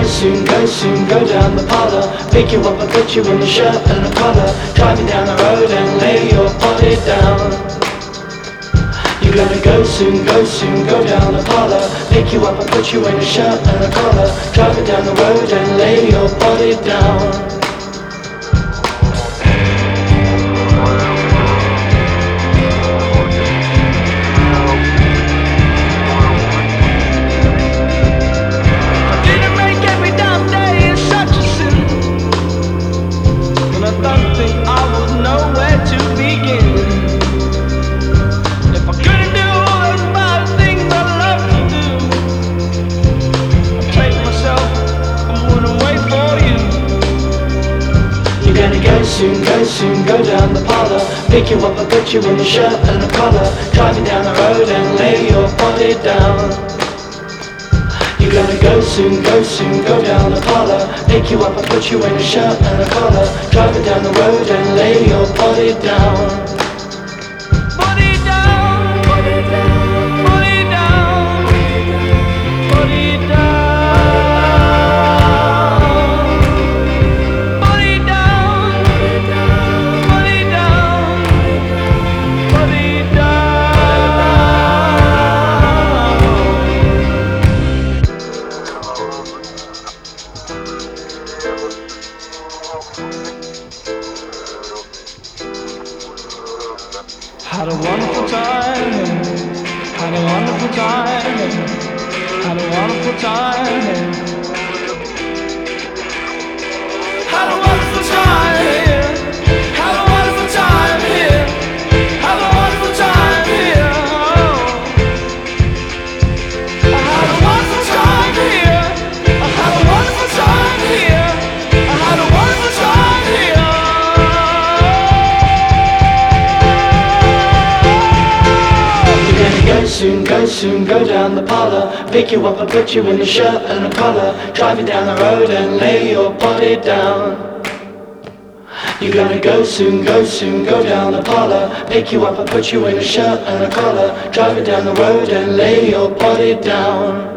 soon, go down the parlor. Pick you up and put you in a shirt and a collar. Drive you down the road and lay your body down. You're gonna go soon, go down the parlor. Pick you up and put you in a shirt and a collar. Drive you down the road and lay your body down. Soon, go down the parlor. Pick you up and put you in a shirt and a collar. Drive you down the road and lay your body down. You're gonna go soon, go down the parlor. Pick you up and put you in a shirt and a collar. Drive you down the road and lay your body down. Had a wonderful time, had a wonderful time, had a wonderful time, had a wonderful time here, had a wonderful time here, had a wonderful time here. I had a wonderful time here, I had a wonderful time here, I had a wonderful time here. Go soon, go down the parlor. Pick you up and put you in a shirt and a collar. Drive you down the road and lay your body down. You're gonna go soon, go down the parlor. Pick you up and put you in a shirt and a collar. Drive you down the road and lay your body down.